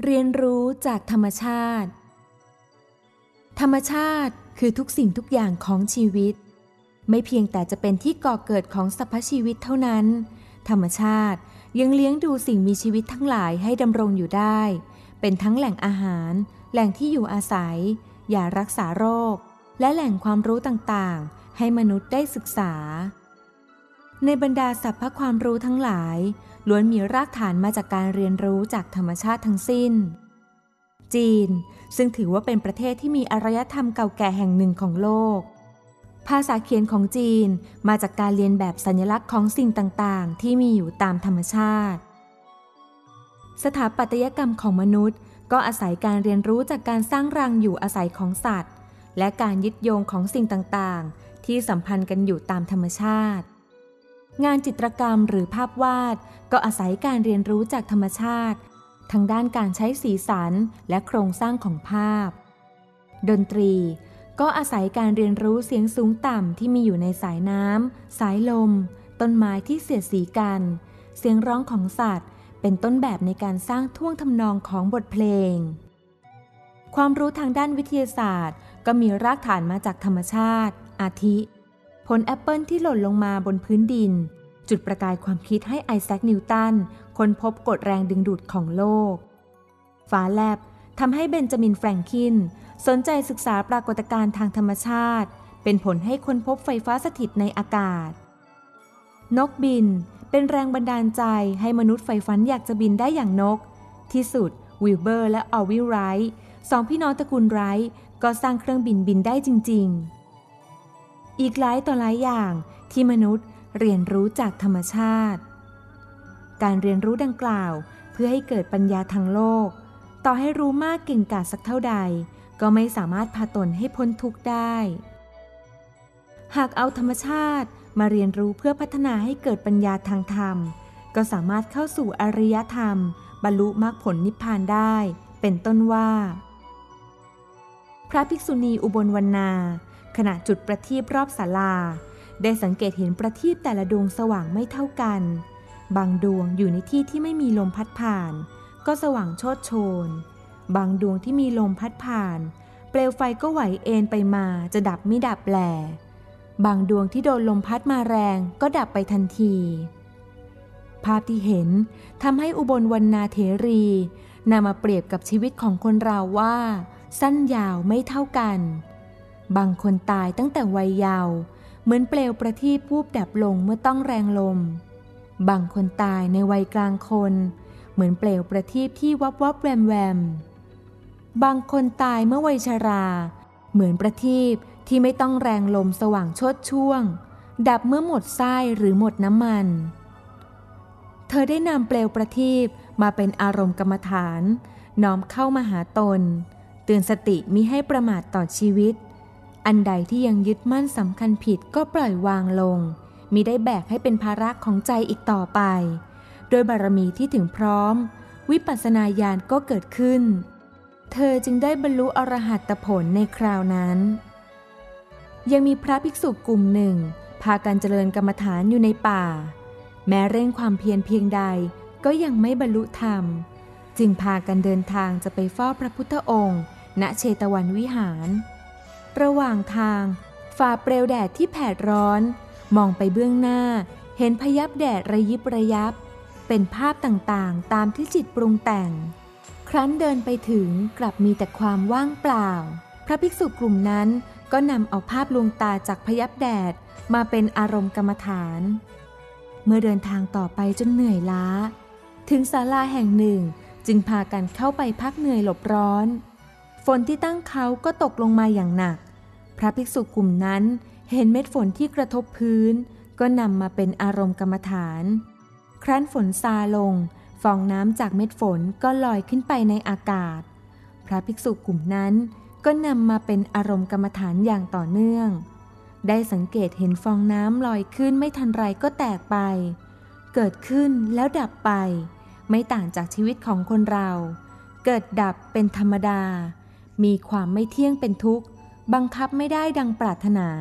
เรียนรู้จากธรรมชาติธรรมชาติคือทุกสิ่งทุกอย่างของชีวิตไม่เพียงแต่จะเป็นที่ก่อเกิดของสรรพชีวิตเท่านั้นธรรมชาติยังเลี้ยงดูสิ่งมีชีวิตทั้งหลายให้ดำรงอยู่ได้เป็นทั้งแหล่งอาหารแหล่งที่อยู่อาศัยยารักษาโรคและแหล่งความรู้ต่างๆให้มนุษย์ได้ศึกษาในบรรดาสรรพความรู้ทั้งหลายล้วนมีรากฐานมาจากการเรียนรู้จากธรรมชาติทั้งสิ้นจีนซึ่งถือว่าเป็นประเทศที่มีอารยธรรมเก่าแก่แห่งหนึ่งของโลกภาษาเขียนของจีนมาจากการเรียนแบบสัญลักษณ์ของสิ่งต่างๆที่มีอยู่ตามธรรมชาติสถาปัตยกรรมของมนุษย์ก็อาศัยการเรียนรู้จากการสร้างรังอยู่อาศัยของสัตว์และการยึดโยงของสิ่งต่างๆที่สัมพันธ์กันอยู่ตามธรรมชาติงานจิตรกรรมหรือภาพวาดก็อาศัยการเรียนรู้จากธรรมชาติทั้งด้านการใช้สีสันและโครงสร้างของภาพดนตรีก็อาศัยการเรียนรู้เสียงสูงต่ำที่มีอยู่ในสายน้ำสายลมต้นไม้ที่เสียดสีกันเสียงร้องของสัตว์เป็นต้นแบบในการสร้างท่วงทำนองของบทเพลงความรู้ทางด้านวิทยาศาสตร์ก็มีรากฐานมาจากธรรมชาติอาทิผลแอปเปิลที่หล่นลงมาบนพื้นดินจุดประกายความคิดให้ไอแซคนิวตันค้นพบกฎแรงดึงดูดของโลกฟ้าแลบทำให้เบนจามินแฟรงคินสนใจศึกษาปรากฏการณ์ทางธรรมชาติเป็นผลให้ค้นพบไฟฟ้าสถิตในอากาศนกบินเป็นแรงบันดาลใจให้มนุษย์ใฝ่ฝันอยากจะบินได้อย่างนกที่สุดวิลเบอร์และออลวิลไรท์สองพี่น้องตระกูลไรท์ก็สร้างเครื่องบินได้จริงๆอีกหลายต่อหลายอย่างที่มนุษย์เรียนรู้จากธรรมชาติการเรียนรู้ดังกล่าวเพื่อให้เกิดปัญญาทางโลกต่อให้รู้มากเก่งกาจสักเท่าใดก็ไม่สามารถพาตนให้พ้นทุกข์ได้หากเอาธรรมชาติมาเรียนรู้เพื่อพัฒนาให้เกิดปัญญาทางธรรมก็สามารถเข้าสู่อริยธรรมบรรลุมรรคผลนิพพานได้เป็นต้นว่าพระภิกษุณีอุบลวรรณาขณะจุดประทีปรอบศาลาได้สังเกตเห็นประทีปแต่ละดวงสว่างไม่เท่ากันบางดวงอยู่ในที่ที่ไม่มีลมพัดผ่านก็สว่างโชติโชนบางดวงที่มีลมพัดผ่านเปลวไฟก็ไหวเอ็นไปมาจะดับไม่ดับแลบางดวงที่โดนลมพัดมาแรงก็ดับไปทันทีภาพที่เห็นทำให้อุบลวรรณาเถรีนำมาเปรียบกับชีวิตของคนเราว่าสั้นยาวไม่เท่ากันบางคนตายตั้งแต่วัยเยาว์เหมือนเปลวประทีปวูบดับลงเมื่อต้องแรงลมบางคนตายในวัยกลางคนเหมือนเปลวประทีปที่วับวับแวมแวมบางคนตายเมื่อวัยชราเหมือนประทีปที่ไม่ต้องแรงลมสว่างโชติช่วงดับเมื่อหมดไส้หรือหมดน้ำมันเธอได้นำเปลวประทีปมาเป็นอารมณ์กรรมฐานน้อมเข้ามาหาตนเตือนสติมิให้ประมาทต่อชีวิตอันใดที่ยังยึดมั่นสำคัญผิดก็ปล่อยวางลงมิได้แบกให้เป็นภาระของใจอีกต่อไปโดยบารมีที่ถึงพร้อมวิปัสสนาญาณก็เกิดขึ้นเธอจึงได้บรรลุอรหัตผลในคราวนั้นยังมีพระภิกษุกลุ่มหนึ่งพากันเจริญกรรมฐานอยู่ในป่าแม้เร่งความเพียรเพียงใดก็ยังไม่บรรลุธรรมจึงพากันเดินทางจะไปเฝ้าพระพุทธองค์ณเชตวันวิหารระหว่างทางฝ่าเปลวแดดที่แผดร้อนมองไปเบื้องหน้าเห็นพยับแดดระยิบระยับเป็นภาพต่างๆตามที่จิตปรุงแต่งครั้นเดินไปถึงกลับมีแต่ความว่างเปล่าพระภิกษุกลุ่มนั้นก็นำเอาภาพลวงตาจากพยับแดดมาเป็นอารมณ์กรรมฐานเมื่อเดินทางต่อไปจนเหนื่อยล้าถึงศาลาแห่งหนึ่งจึงพากันเข้าไปพักเหนื่อยหลบร้อนฝนที่ตั้งเขาก็ตกลงมาอย่างหนักพระภิกษุกลุ่มนั้นเห็นเม็ดฝนที่กระทบพื้นก็นำมาเป็นอารมณ์กรรมฐานครั้นฝนซาลงฟองน้ำจากเม็ดฝนก็ลอยขึ้นไปในอากาศพระภิกษุกลุ่มนั้นก็นำมาเป็นอารมณ์กรรมฐานอย่างต่อเนื่องได้สังเกตเห็นฟองน้ำลอยขึ้นไม่ทันไรก็แตกไปเกิดขึ้นแล้วดับไปไม่ต่างจากชีวิตของคนเราเกิดดับเป็นธรรมดามีความไม่เที่ยงเป็นทุกข์บังคับไม่ได้ดังปรารถนา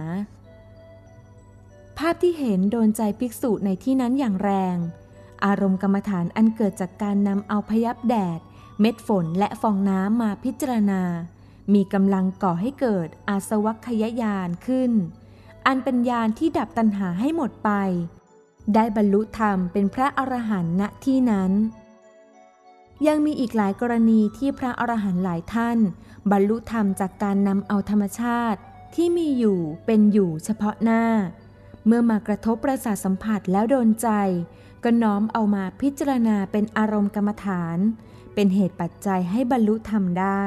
ภาพที่เห็นโดนใจภิกษุในที่นั้นอย่างแรงอารมณ์กรรมฐานอันเกิดจากการนำเอาพยับแดดเม็ดฝนและฟองน้ำมาพิจารณามีกำลังก่อให้เกิดอาสวัคคยญาณขึ้นอันเป็นญาณที่ดับตัณหาให้หมดไปได้บรรลุธรรมเป็นพระอรหันต์ณที่นั้นยังมีอีกหลายกรณีที่พระอรหันต์หลายท่านบรรลุธรรมจากการนำเอาธรรมชาติที่มีอยู่เป็นอยู่เฉพาะหน้าเมื่อมากระทบประสาทสัมผัสแล้วโดนใจก็น้อมเอามาพิจารณาเป็นอารมณ์กรรมฐานเป็นเหตุปัจจัยให้บรรลุธรรมได้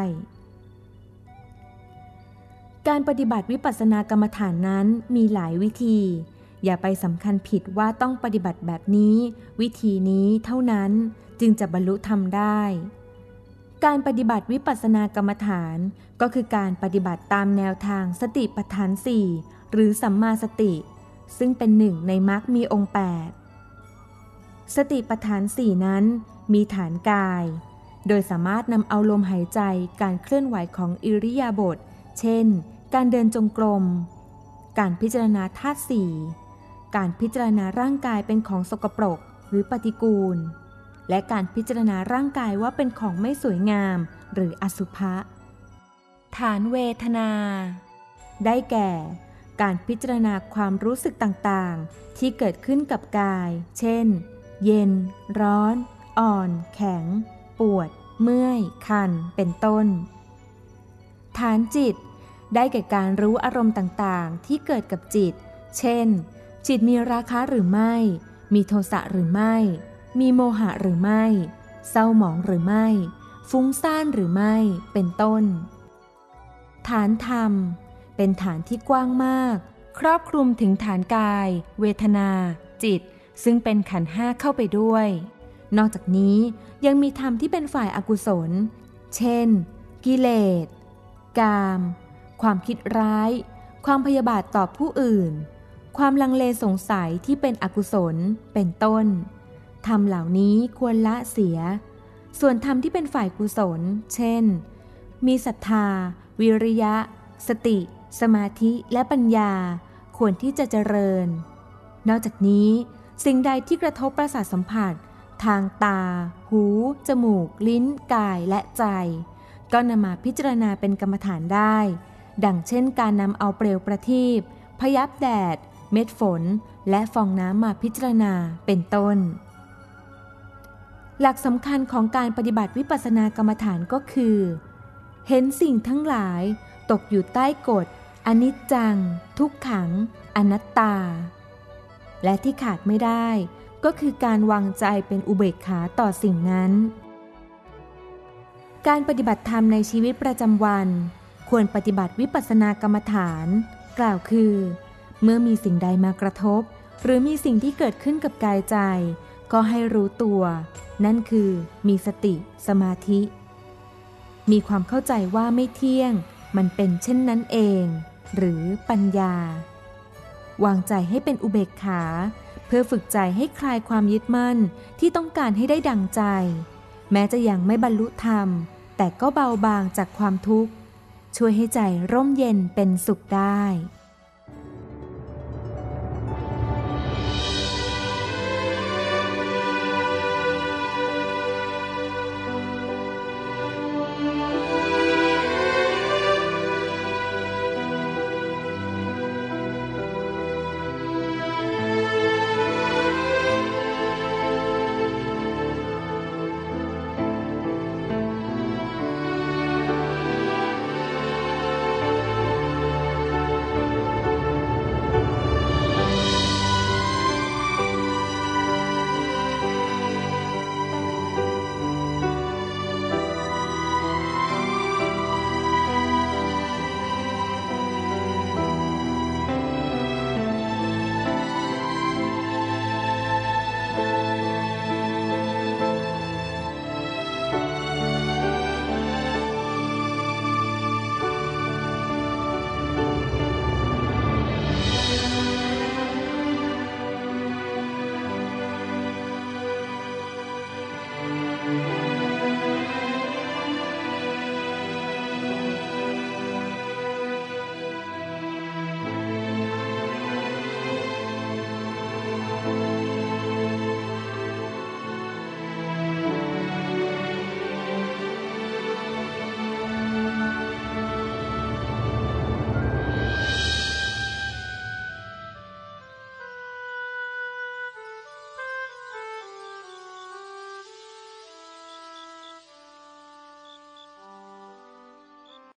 การปฏิบัติวิปัสสนากรรมฐานนั้นมีหลายวิธีอย่าไปสำคัญผิดว่าต้องปฏิบัติแบบนี้วิธีนี้เท่านั้นจึงจะบรรลุธรรมได้การปฏิบัติวิปัสสนากรรมฐานก็คือการปฏิบัติตามแนวทางสติปัฏฐาน4หรือสัมมาสติซึ่งเป็นหนึ่งในมรรคมีองค์8สติปัฏฐาน4นั้นมีฐานกายโดยสามารถนำเอาลมหายใจการเคลื่อนไหวของอิริยาบถเช่นการเดินจงกรมการพิจารณาธาตุสี่การพิจารณาร่างกายเป็นของสกปรกหรือปฏิกูลและการพิจารณาร่างกายว่าเป็นของไม่สวยงามหรืออสุภะฐานเวทนาได้แก่การพิจารณาความรู้สึกต่างๆที่เกิดขึ้นกับกายเช่นเย็นร้อนอ่อนแข็งปวดเมื่อยคันเป็นต้นฐานจิตได้แก่การรู้อารมณ์ต่างๆที่เกิดกับจิตเช่นจิตมีราคะหรือไม่มีโทสะหรือไม่มีโมหะหรือไม่เศร้าหมองหรือไม่ฟุ้งซ่านหรือไม่เป็นต้นฐานธรรมเป็นฐานที่กว้างมากครอบคลุมถึงฐานกายเวทนาจิตซึ่งเป็นขันธ์5เข้าไปด้วยนอกจากนี้ยังมีธรรมที่เป็นฝ่ายอกุศลเช่นกิเลสกามความคิดร้ายความพยาบาทต่อผู้อื่นความลังเลสงสัยที่เป็นอกุศลเป็นต้นธรรมเหล่านี้ควรละเสียส่วนธรรมที่เป็นฝ่ายกุศลเช่นมีศรัทธาวิริยะสติสมาธิและปัญญาควรที่จะเจริญนอกจากนี้สิ่งใดที่กระทบประสาทสัมผัสทางตาหูจมูกลิ้นกายและใจก็นำมาพิจารณาเป็นกรรมฐานได้ดังเช่นการนำเอาเปลวประทีปพยับแดดเม็ดฝนและฟองน้ำมาพิจารณาเป็นต้นหลักสำคัญของการปฏิบัติวิปัสสนากรรมฐานก็คือเห็นสิ่งทั้งหลายตกอยู่ใต้กฎอนิจจังทุกขังอนัตตาและที่ขาดไม่ได้ก็คือการวางใจเป็นอุเบกขาต่อสิ่งนั้นการปฏิบัติธรรมในชีวิตประจำวันควรปฏิบัติวิปัสสนากรรมฐานกล่าวคือเมื่อมีสิ่งใดมากระทบหรือมีสิ่งที่เกิดขึ้นกับกายใจก็ให้รู้ตัวนั่นคือมีสติสมาธิมีความเข้าใจว่าไม่เที่ยงมันเป็นเช่นนั้นเองหรือปัญญาวางใจให้เป็นอุเบกขาเพื่อฝึกใจให้คลายความยึดมั่นที่ต้องการให้ได้ดังใจแม้จะยังไม่บรรลุธรรมแต่ก็เบาบางจากความทุกข์ช่วยให้ใจร่มเย็นเป็นสุขได้